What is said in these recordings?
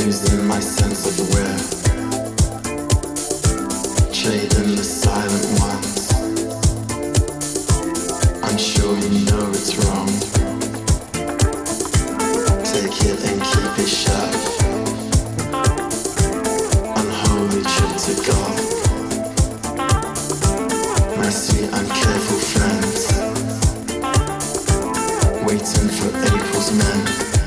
losing my sense of where. Trading the silent ones. I'm sure you know it's wrong. Take it and keep it shut. Unholy trip to God. My sweet uncareful friends. Waiting for April's men.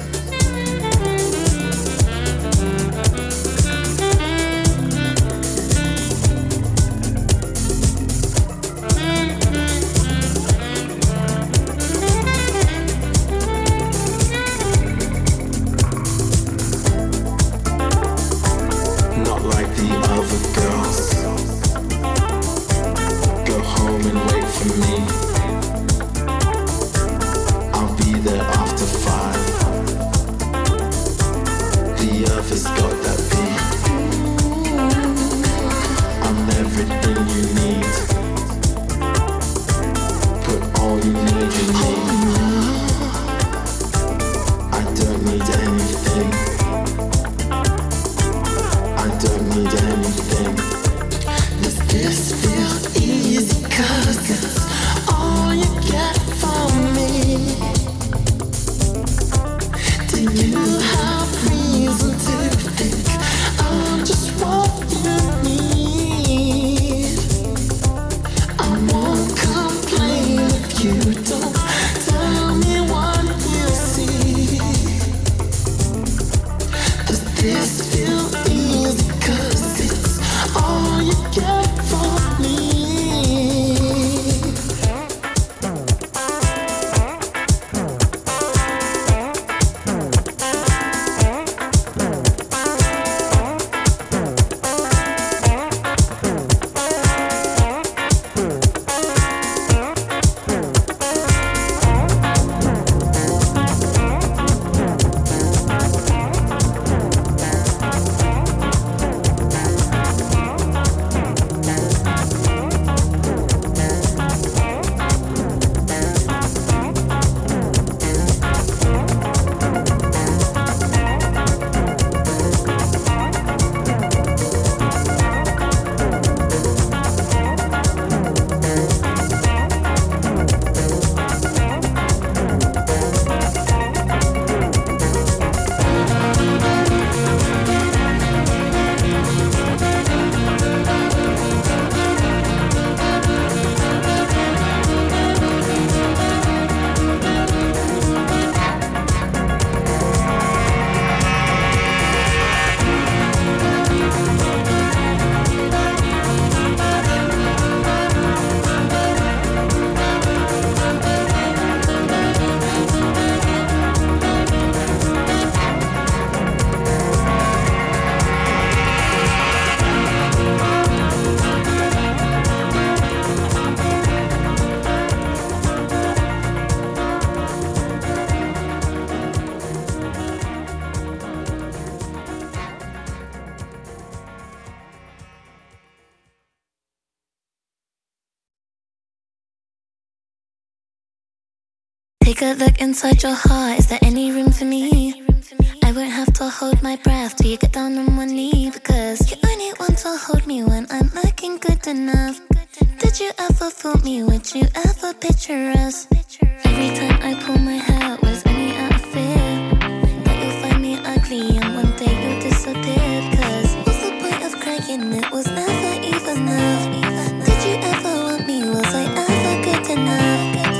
Take a look inside your heart, is there any room for me? I won't have to hold my breath till you get down on one knee, because you only want to hold me when I'm looking good enough. Did you ever fool me? Would you ever picture us? Every time I pull my hair out was only out of fear that you'll find me ugly and one day you'll disappear. Cause what's the point of crying? It was never even enough. Did you ever want me? Was I ever good enough?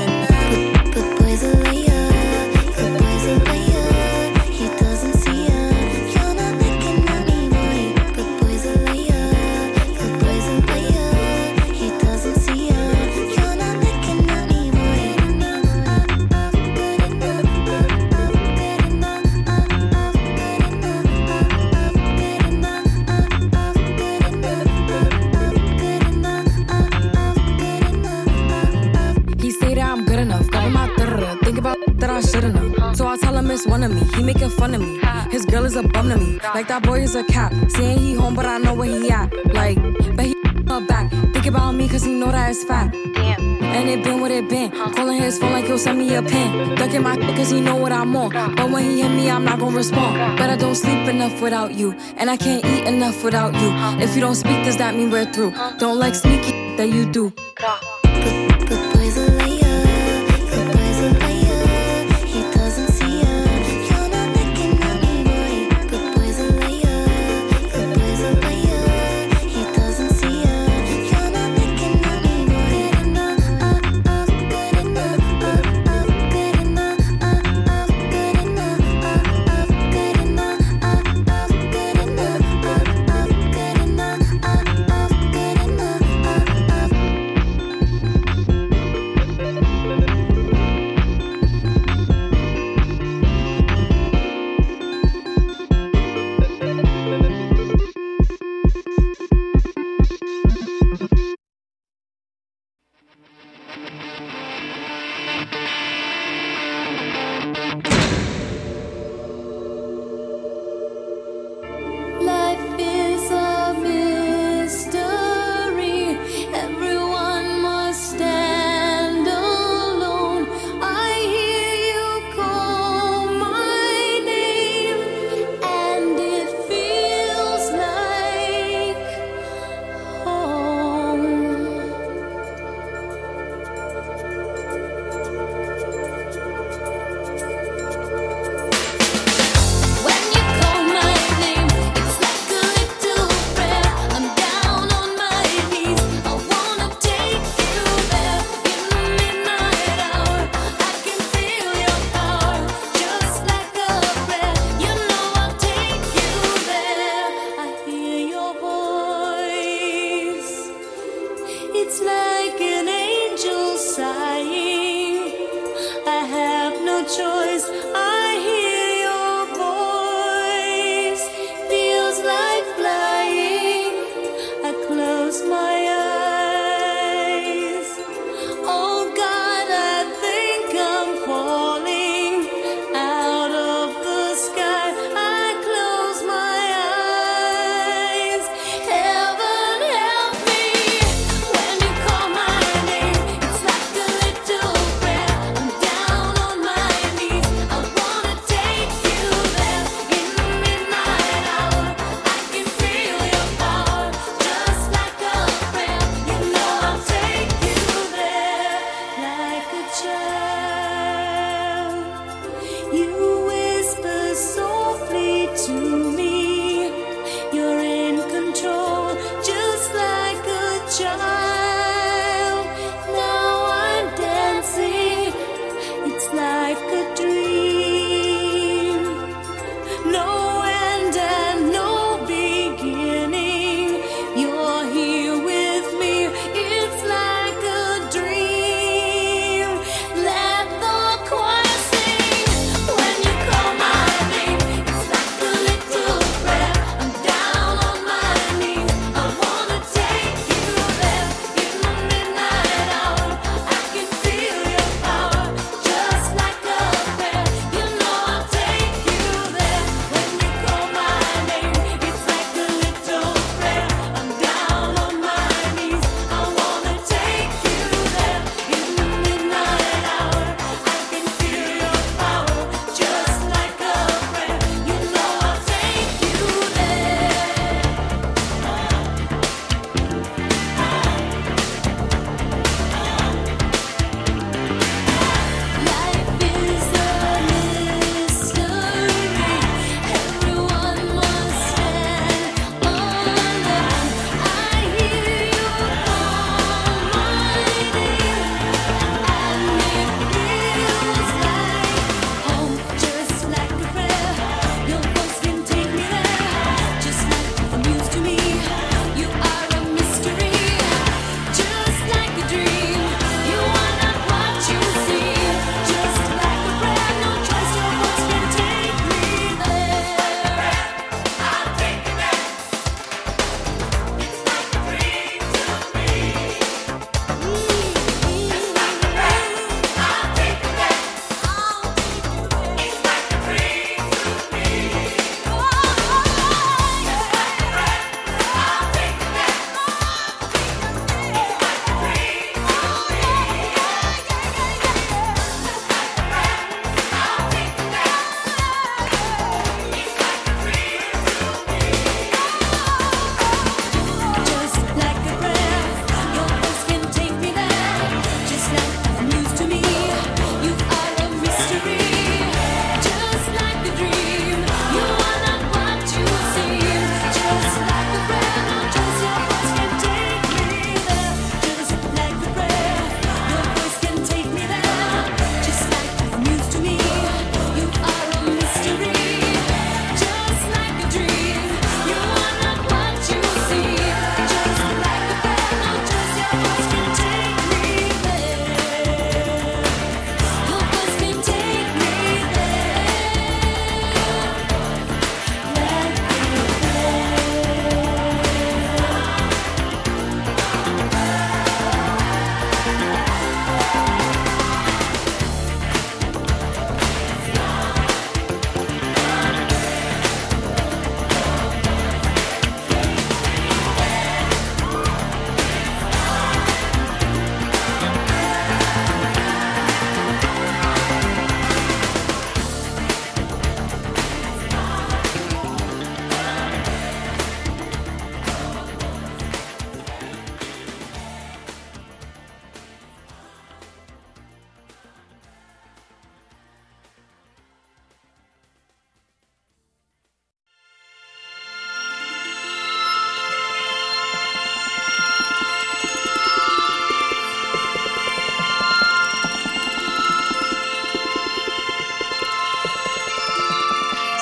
So I tell him it's one of me, he making fun of me. His girl is a bum to me, like that boy is a cat. Saying he home but I know where he at. Like, but he her back, thinking about me cause he know that it's fat. Damn. And it been what it been. Calling his phone like he'll send me a pin. Ducking my cause he know what I'm on. But when he hit me, I'm not gonna respond. But I don't sleep enough without you. And I can't eat enough without you. If you don't speak, does that mean we're through? Don't like sneaky that you do. Good boy's a liar. Good boy's a liar. He doesn't see ya. You're not looking at me, boy. Good boy's a liar. Good boy's a liar. He doesn't see ya. You're not looking at me, boy. Good enough, good enough, good enough, good enough, good enough, good enough, good enough, good enough, good enough.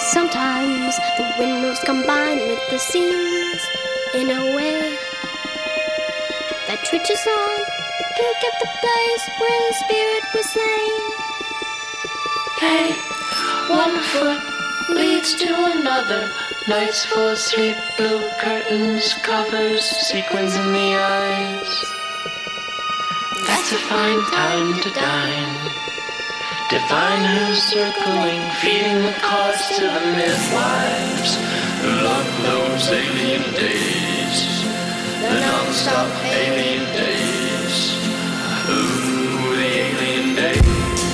Sometimes the windows combine with the scenes in a way that twitches on to get the place where the spirit was slain. Hey, one foot leads to another. Nights full of sleep, blue curtains, covers, sequins in the eyes. That's a fine time to dine. Divine who's circling, feeding the cause to the midwives who love those alien days, the non-stop alien days. Ooh, the alien days.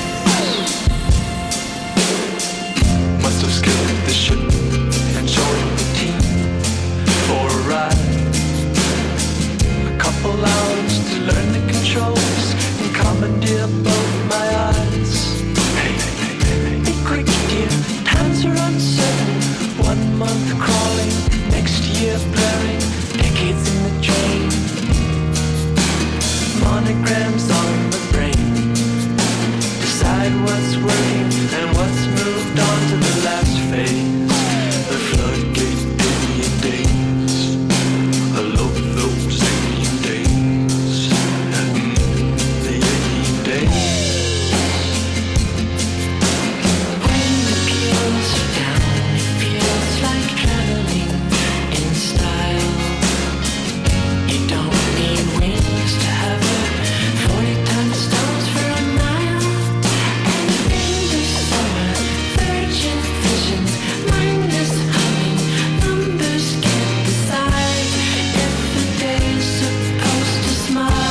Must have skipped the ship and joined the team for a ride. A couple hours to learn the controls and commandeer both my eyes. Be quick, dear, hands are uncertain. 1 month crawling, next year blurring, decades in the train. Monograms on the brain. Decide what's working and what's moved on to the last phase. The floodgate alien days. I love those alien days. The alien days. When the peels are down, it feels like traveling in style. You don't need wings to hover 40 ton stones for a mile. And in the summer, virgin visions, mindless humming, numbers can't decide if the day's supposed to smile.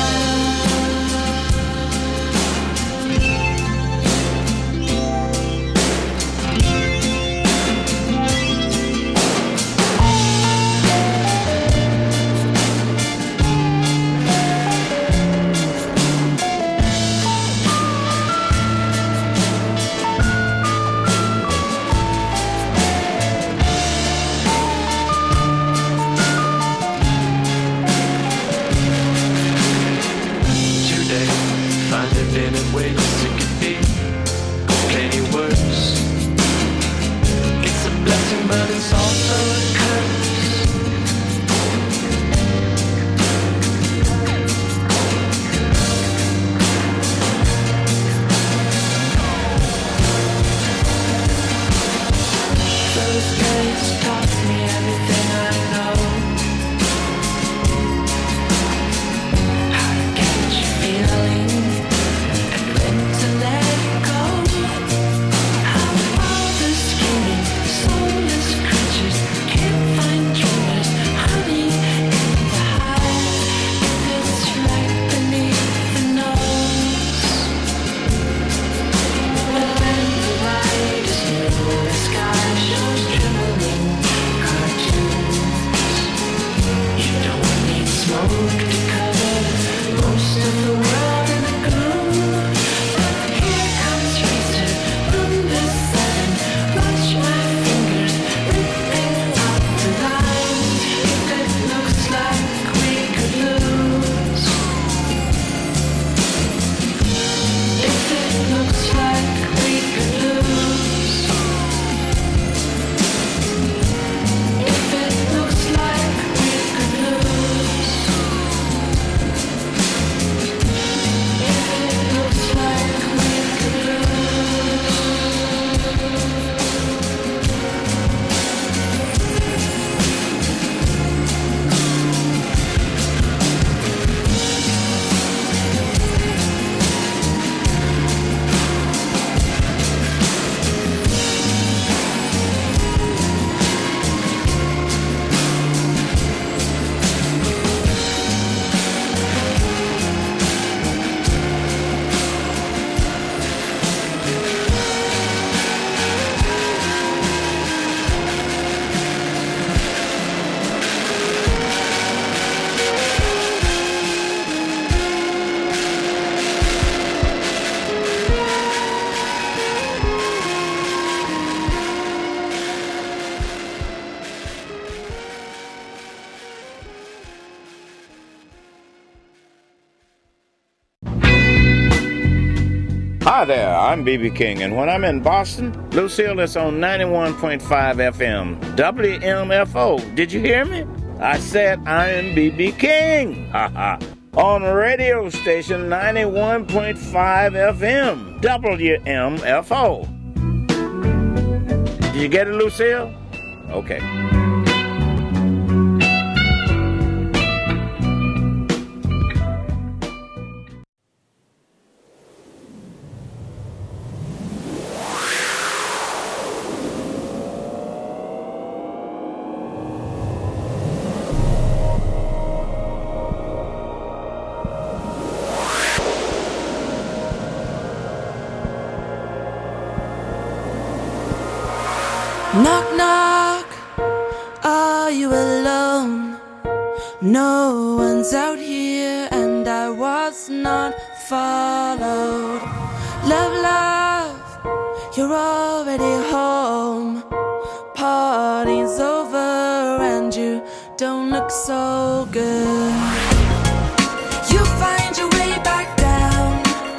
Today, find it in a way it could be plenty worse. It's a blessing, but it's also a curse. Those days taught me everything I know. How to catch a feeling and when to let it go. How all the scheming, soulless creatures can't find dreamers, honey in the hive. If it's right beneath the nose. But when the light is new, the sky shows trembling cartoons. You don't need smoke to cover most of the world in the gloom. But here comes Racer, number 7. Watch my fingers ripping out the lines. If it looks like we could lose. If it looks like we could lose. Hi there, I'm B.B. King, and when I'm in Boston, Lucille is on 91.5 FM, WMFO. Did you hear me? I said I am B.B. King. On radio station 91.5 FM, WMFO. Did you get it, Lucille? Okay. Knock, knock, are you alone? No one's out here and I was not followed. Love, love, you're already home. Party's over and you don't look so good. You find your way back down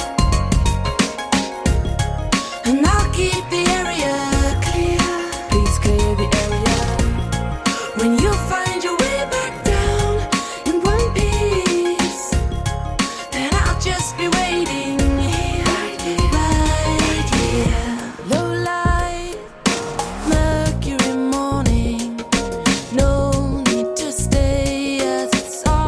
and I'll keep the area. When you find your way back down in one piece, then I'll just be waiting here, right here. Low light, Mercury morning. No need to stay as it's all.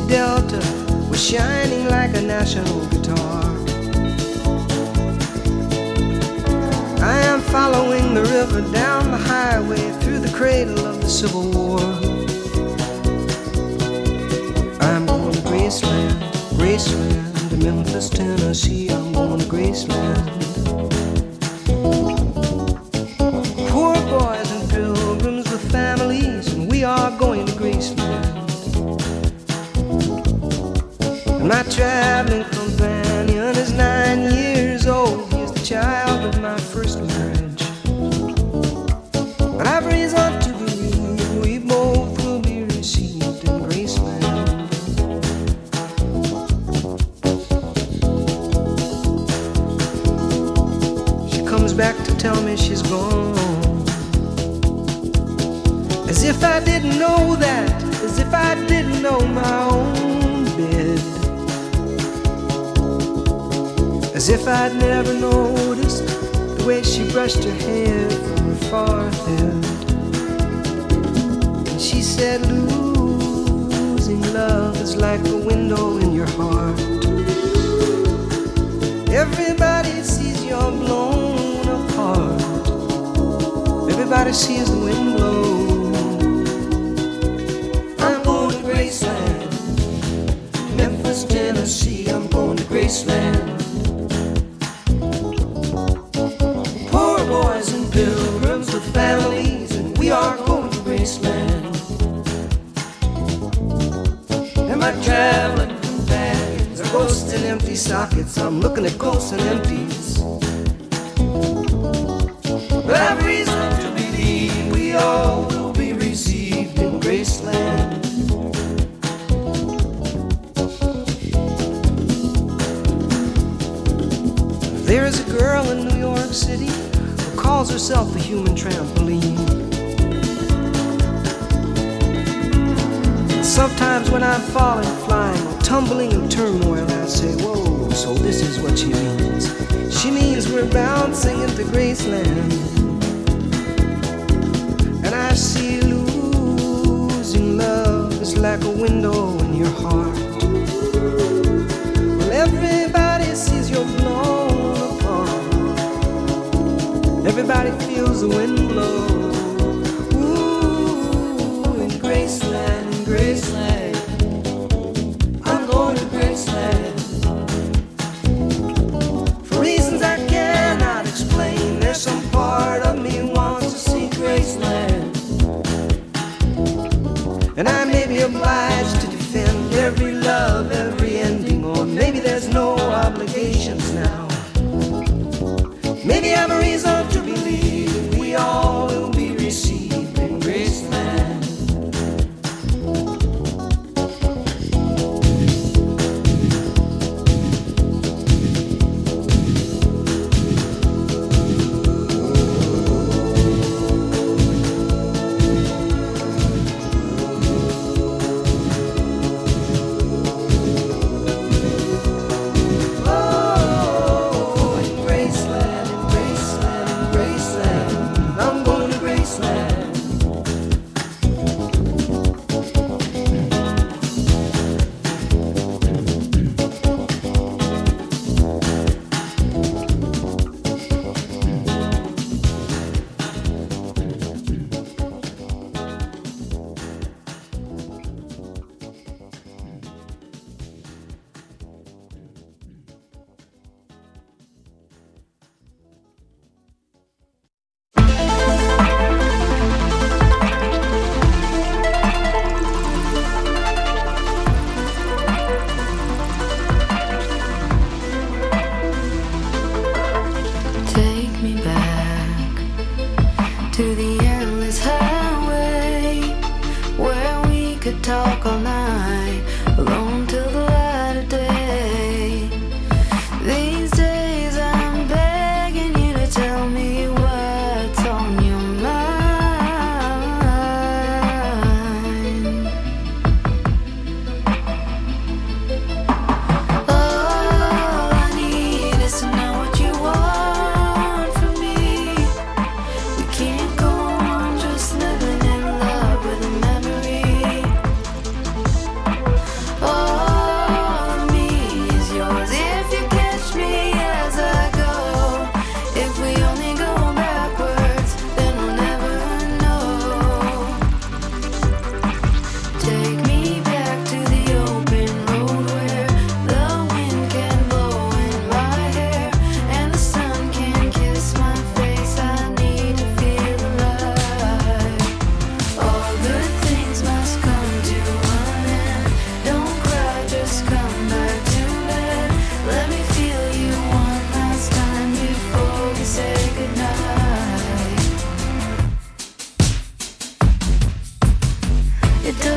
Delta was shining like a national guitar. I am following the river down the highway through the cradle of the Civil War. I'm going to Graceland, Graceland, to Memphis, Tennessee. I'm going to Graceland. Poor boys and pilgrims with families, and we are going to Graceland. And my traveling companion is 9 years old. He's the child of my first marriage. But I've reason to believe we both will be received in Graceland. She comes back to tell me she's gone, as if I didn't know that, as if I didn't know my own bed, as if I'd never noticed the way she brushed her hair from her forehead. And she said, losing love is like a window in your heart. Everybody sees you're blown apart. Everybody sees the wind blow. I'm going to Graceland, Memphis, Tennessee. I'm going to Graceland. Poor boys and pilgrims with families, and we are going to Graceland. And my traveling companions are ghosts and empty sockets. I'm looking at ghosts and empties. But I've reason to believe we all will be received in Graceland. There is a girl in New York City who calls herself the human trampoline. Sometimes when I'm falling, flying, or tumbling in turmoil, I say, whoa, so this is what she means. She means we're bouncing into Graceland. And I see losing love is like a window in your heart. Well, everybody sees you're blown apart. Everybody feels the wind blow. Ooh, in Graceland, in Graceland. I'm going to Graceland. For reasons I cannot explain, there's some part of me wants to see Graceland. And I may be obliged to defend every love, every ending, or maybe there's no obligations now. Maybe I'm a reason to believe we all will be received in Graceland.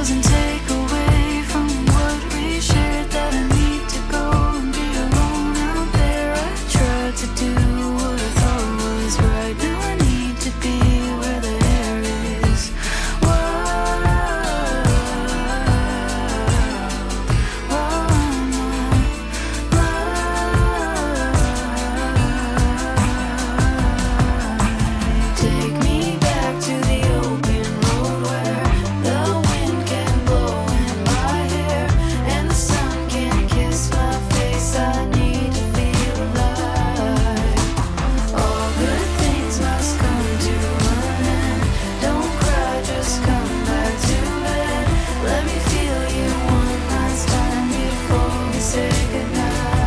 doesn't take away from what we shared. That I need to go and be alone out there. I tried to do what I thought was right. Now I need to be where the air is. Take me back to the open road where the wind can blow in my hair and the sun can kiss my face. I need to feel alive. All good things must come to an end. Don't cry, just come back to bed. Let me feel you one last time before we say goodnight.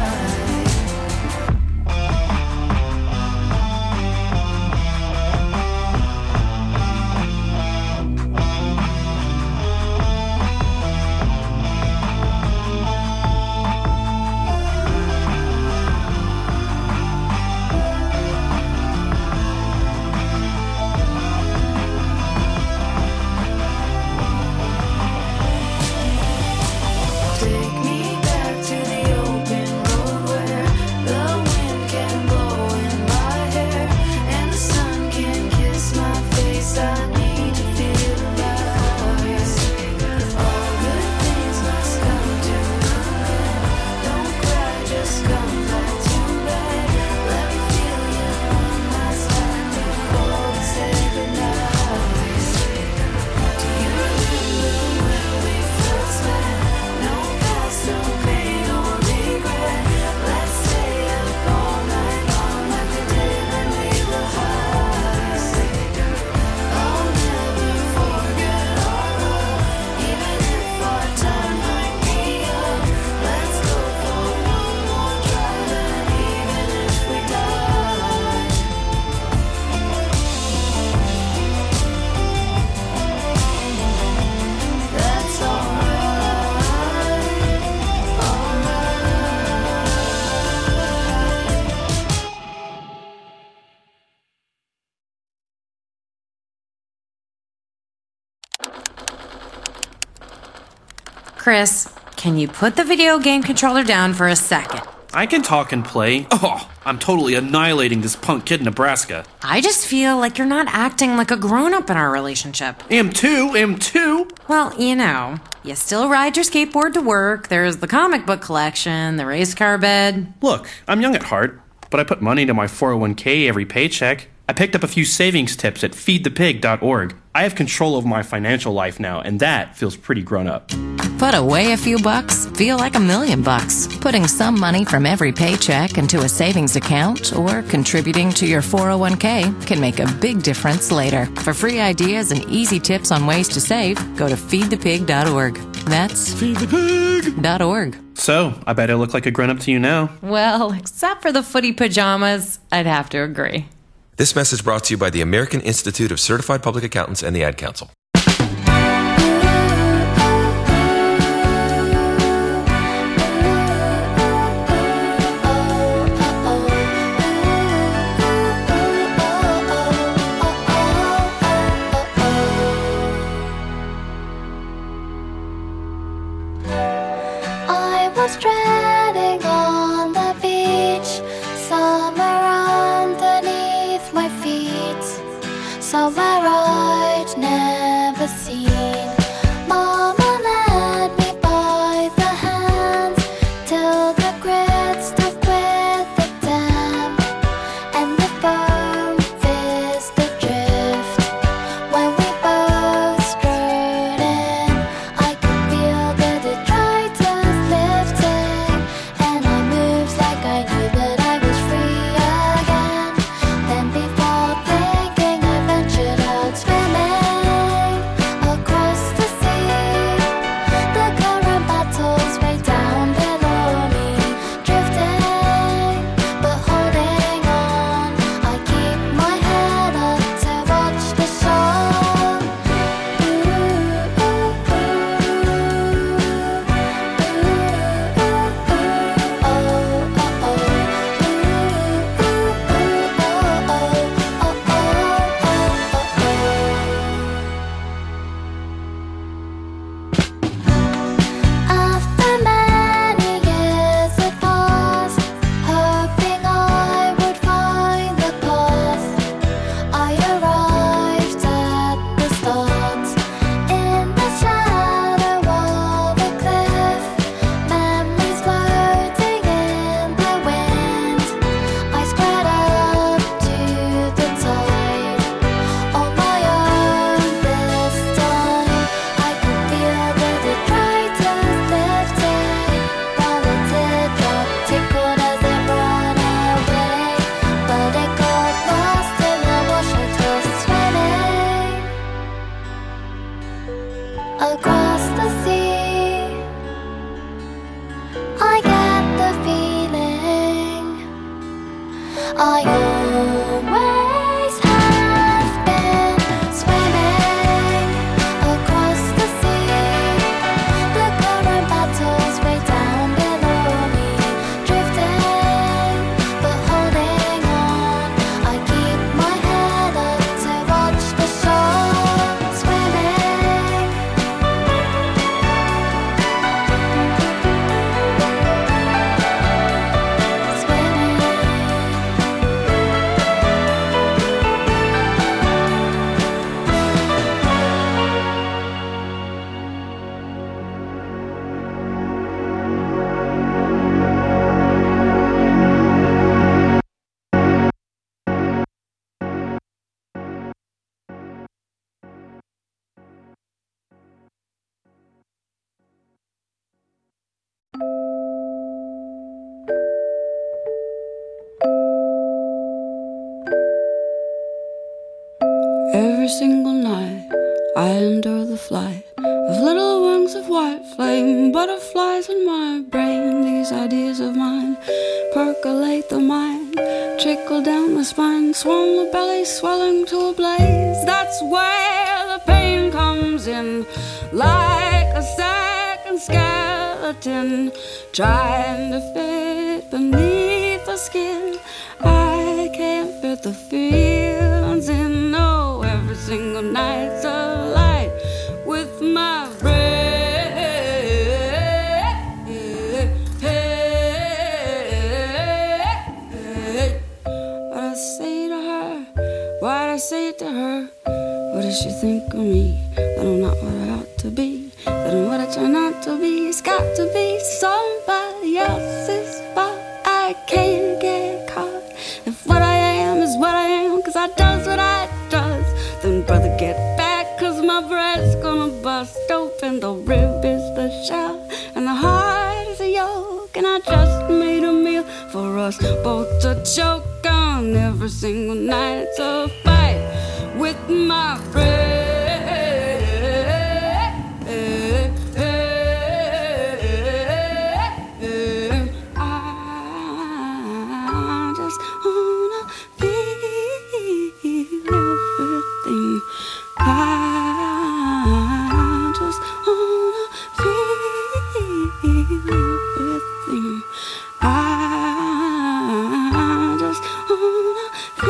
Take me back to the open road where the wind can blow in my hair and the sun can kiss my face. I need to feel alive. All good things must come to an end. Don't cry, just come back to bed. Let me feel you one last time before we say goodnight. Do you remember when we first met? No past, no pain or regret. Let's stay up all night long like we did when we were high. I'll never forget our love, even if our time might be up. Let's go for one more drive, and even if we die, that's alright. Chris, can you put the video game controller down for a second? I can talk and play. Oh, I'm totally annihilating this punk kid in Nebraska. I just feel like you're not acting like a grown-up in our relationship. Am too. Well, you still ride your skateboard to work, there's the comic book collection, the race car bed. Look, I'm young at heart, but I put money into my 401k every paycheck. I picked up a few savings tips at feedthepig.org. I have control over my financial life now, and that feels pretty grown up. Put away a few bucks, feel like $1 million. Putting some money from every paycheck into a savings account or contributing to your 401k can make a big difference later. For free ideas and easy tips on ways to save, go to feedthepig.org. That's feedthepig.org. So, I bet I look like a grown-up to you now. Well, except for the footy pajamas, I'd have to agree. This message brought to you by the American Institute of Certified Public Accountants and the Ad Council. I was treading on the beach, somewhere underneath my feet, somewhere I'd never seen. Mama led me by the hand till the grit stuck with the dam, and the firm fist adrift. When we both strode in, I could feel the detritus lifting. across the sea. I get the feeling I always have been swimming across the sea. The current battles way down below me, drifting but holding on. I keep my head up to watch the show. Swimming, Every single night I endure the flight of little wings of white flame, butterflies in my brain. These ideas of mine percolate the mind, trickle down the spine, swell the belly, swelling to a blaze. That's where the pain comes in, like a second skeleton trying to fit beneath the skin. I can't fit the feelings in. No, every single night's a light with my breath. What I say to her, what I say to her. What does she think of me? That I'm not what I ought to be, that I'm what I try not to be. It's got to be somebody else's fault. I can't get caught. If what I am is what I am, 'cause I does what I does, then brother get back, 'cause my breast's gonna bust open. The rib is the shell and the heart is a yolk, and I just made a meal for us both to choke on. Every single night it's a fight with my breath. I just wanna feel everything. I just wanna feel everything. I just wanna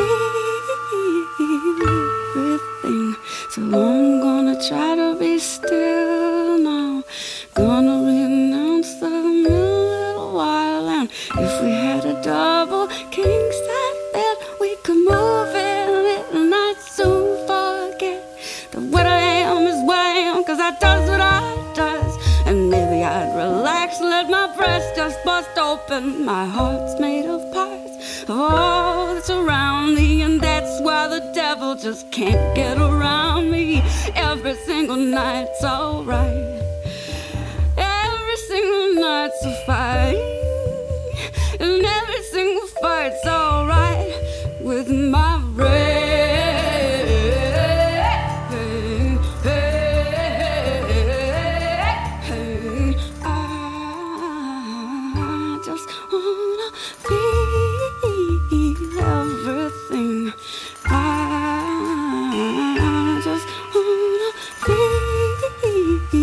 feel everything. So I'm gonna try to be still now. Gonna renounce the little while, and if we had a double king size bed, we could move in it, and I'd soon forget that what I am is what I am, 'cause I does what I does. And maybe I'd relax, let my breast just bust open. My heart's made of parts of all that's around me, and that's why the devil just can't get around me. Every single night's alright. Every single night's a fight, and every single fight's alright with my brain. I just wanna feel everything. I just wanna feel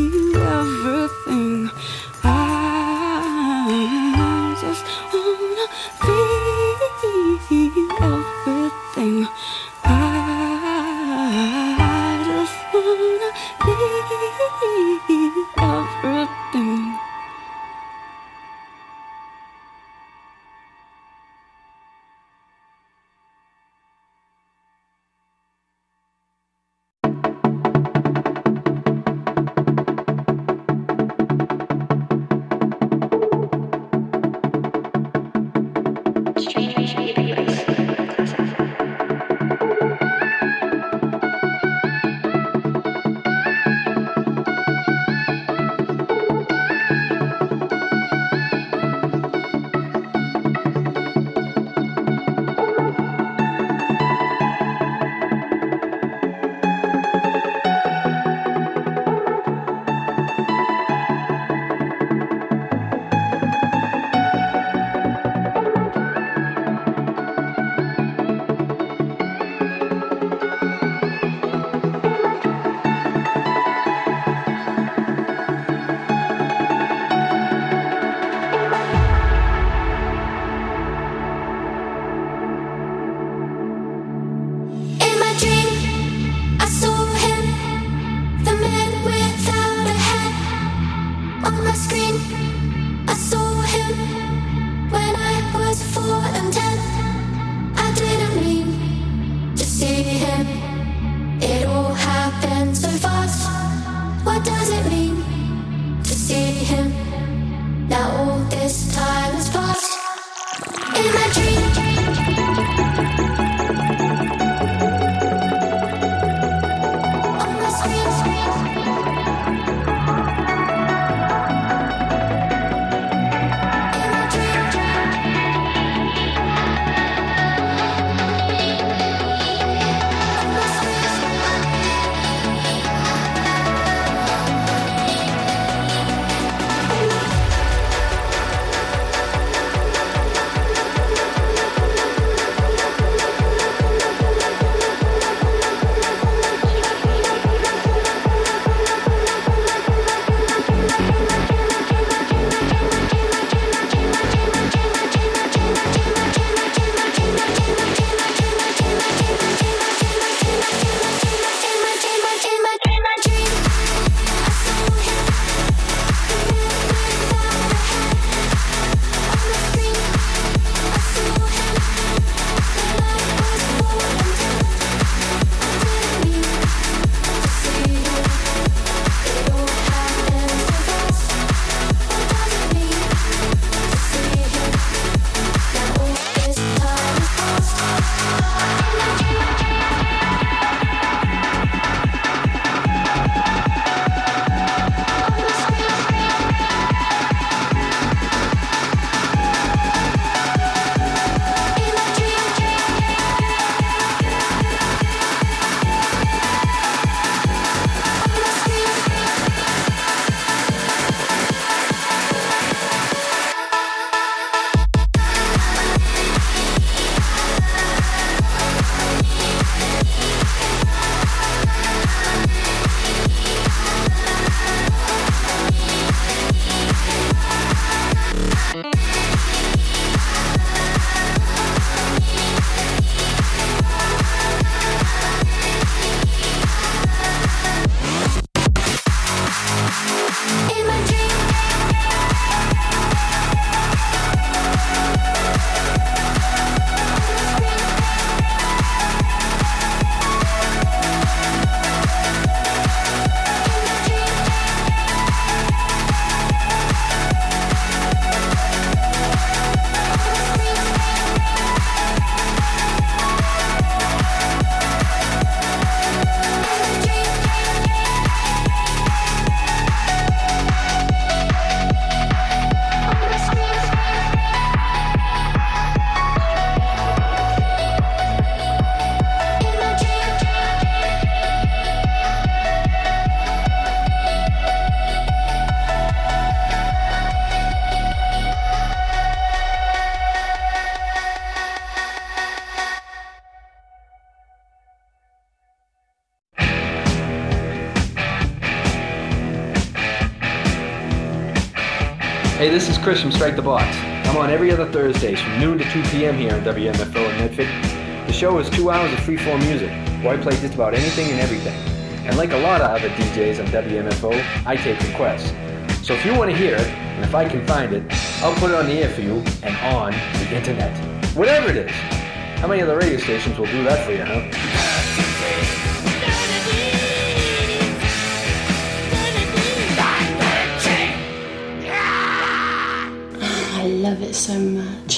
On my screen, I saw him when I was 4 and 10. I didn't mean to see him. It all happened so fast. What does it mean to see him? Now all this time has passed. In my dream, on my screen. Hey, this is Chris from Strike the Box. I'm on every other Thursdays from noon to 2 p.m. here on WMFO in Medford. The show is 2 hours of freeform music, where I play just about anything and everything. And like a lot of other DJs on WMFO, I take requests. So if you want to hear it, and if I can find it, I'll put it on the air for you and on the internet. Whatever it is. How many other radio stations will do that for you, huh? I love it so much.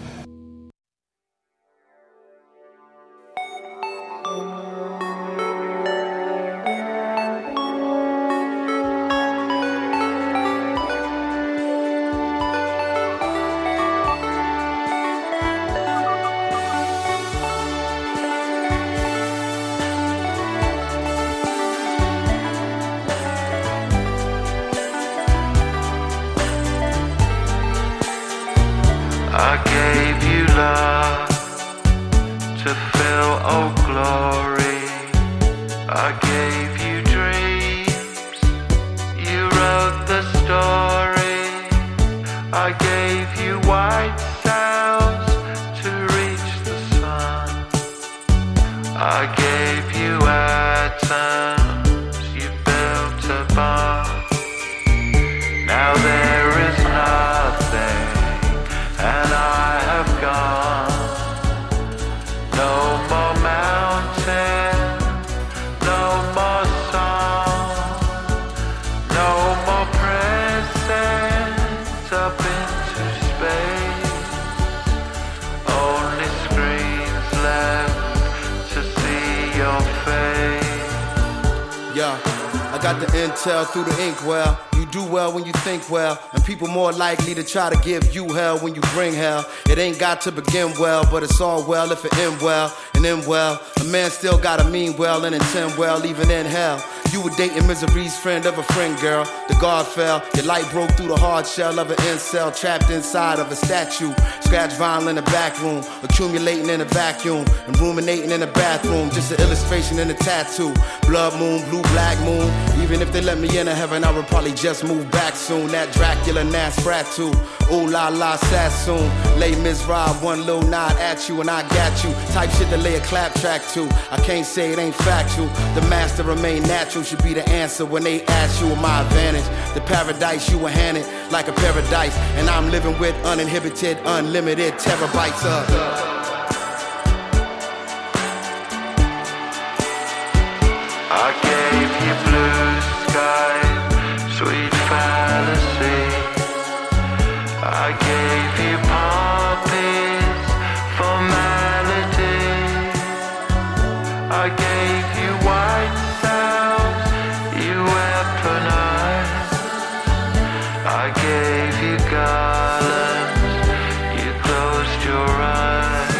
I gave you love to fill, oh glory. I gave you dreams, you wrote the story. I gave you white sails to reach the sun. I gave you atoms, you built a bomb. Now got the intel through the inkwell. You do well when you think well, and people more likely to try to give you hell when you bring hell. It ain't got to begin well, but it's all well if it end well. And end well, a man still gotta mean well and intend well even in hell. You were dating misery's friend of a friend, girl. The guard fell, your light broke through the hard shell of an incel, trapped inside of a statue. Scratch vinyl in the back room, accumulating in a vacuum, and ruminating in the bathroom. Just an illustration in a tattoo. Blood moon, blue black moon. Even if they let me into heaven, I would probably just move back soon. That Dracula Nosferatu. Ooh la la Sassoon. Lay Ms. Rob, one little nod at you and I got you. Type shit to lay a clap track to. I can't say it ain't factual. The master remain natural should be the answer when they ask you my advantage. The paradise you were handed like a paradise, and I'm living with uninhibited, unlimited terabytes of. I gave you blue skies, sweet fantasy. I gave you poppies, formality. I gave you white sounds, you weaponized. I gave you garlands, you closed your eyes.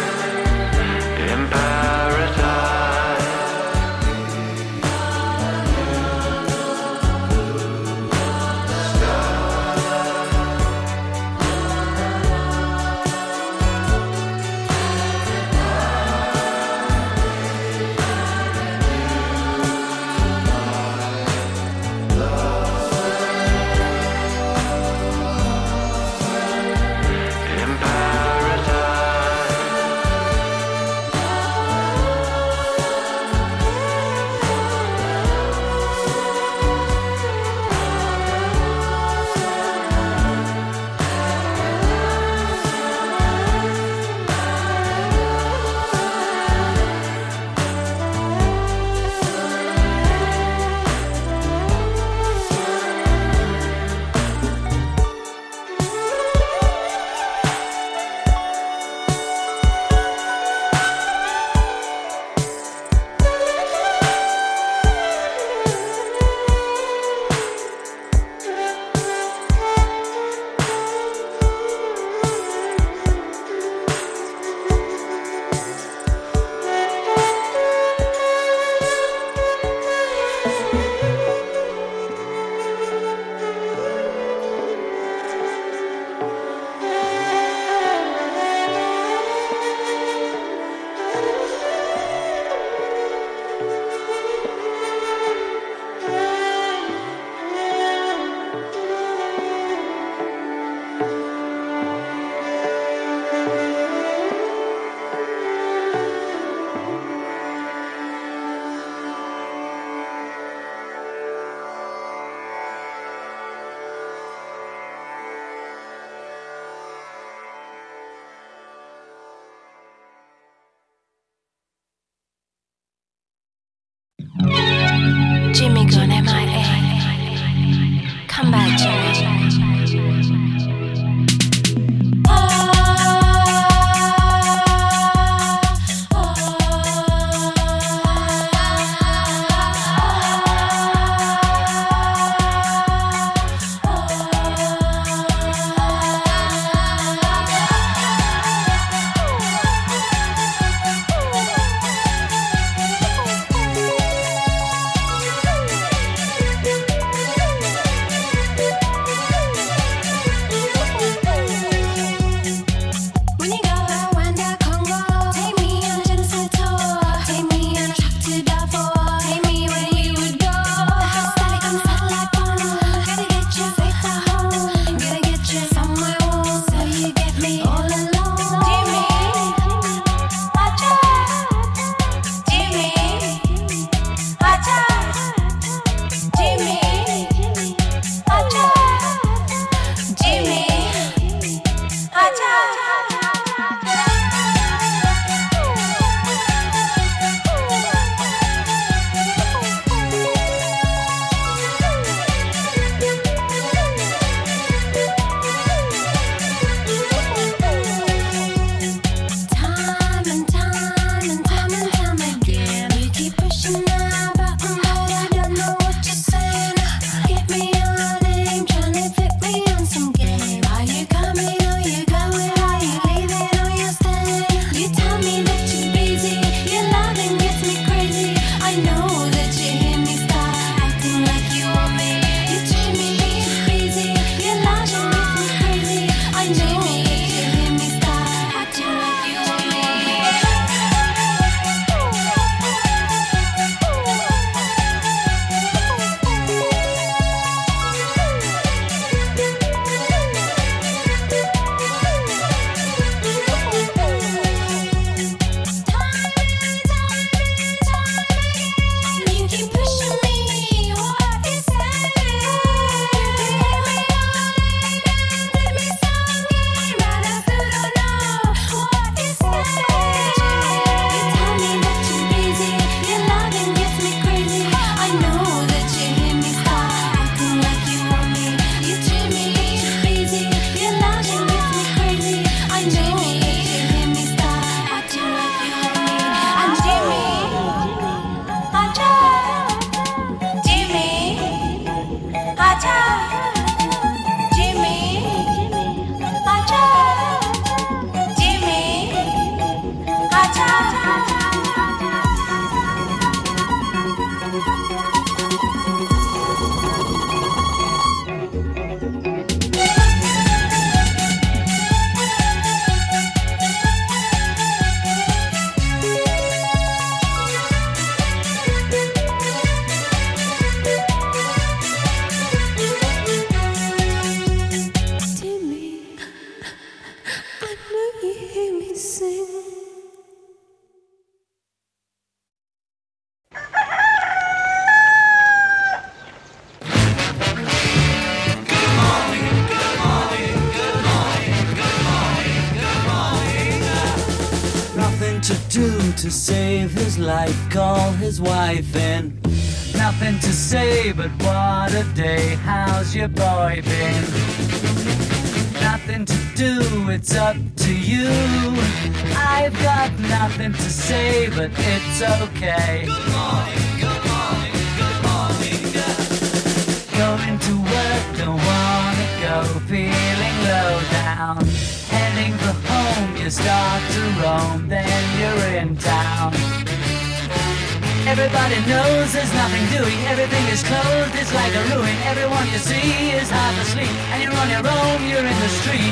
to save his life, call his wife in. Nothing to say, but what a day, how's your boy been? Nothing to do, it's up to you. I've got nothing to say, but it's okay. Good morning, good morning, good morning. Going to work, don't wanna go, feeling low down. Heading for home, you start to roam, then you're in town. Everybody knows there's nothing doing, everything is closed, it's like a ruin. Everyone you see is half asleep, and you're on your own, you're in the street.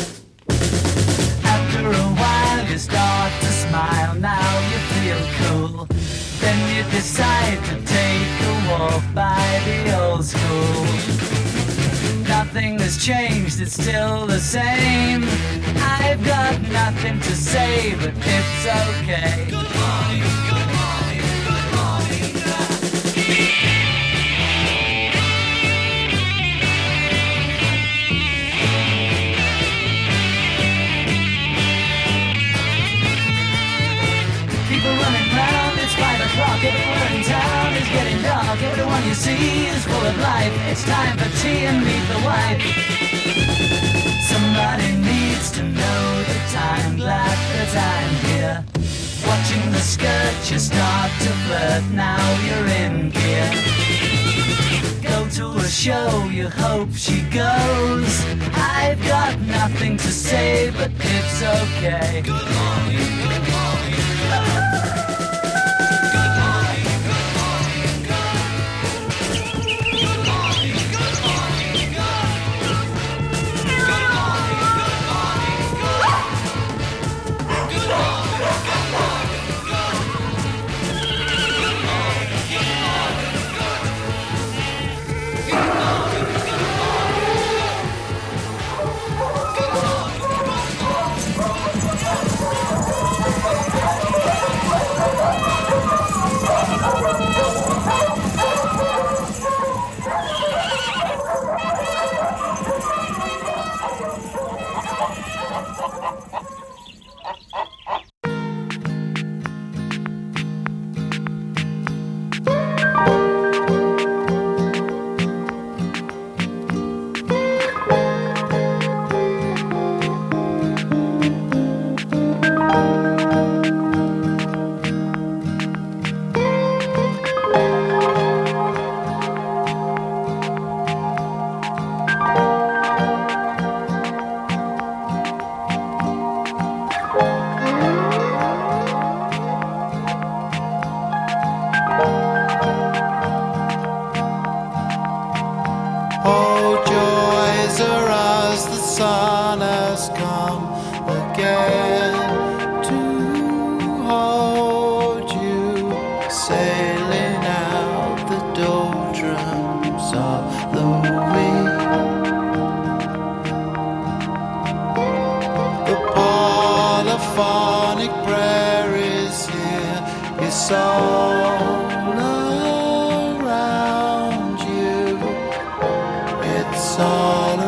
After a while you start to smile, now you feel cool. Then you decide to take a walk by the old school. Nothing has changed, it's still the same. I've got nothing to say, but it's okay. Good morning, good morning, good morning. People running round, it's 5 o'clock. Everywhere in town is getting dark. Everyone you see is full of life. It's time for tea and meet the wife. Somebody needs to know the time, glad that I'm here. Watching the skirt, you start to flirt, now you're in gear. Go to a show, you hope she goes. I've got nothing to say, but it's okay. Good morning, good morning. All around you, it's all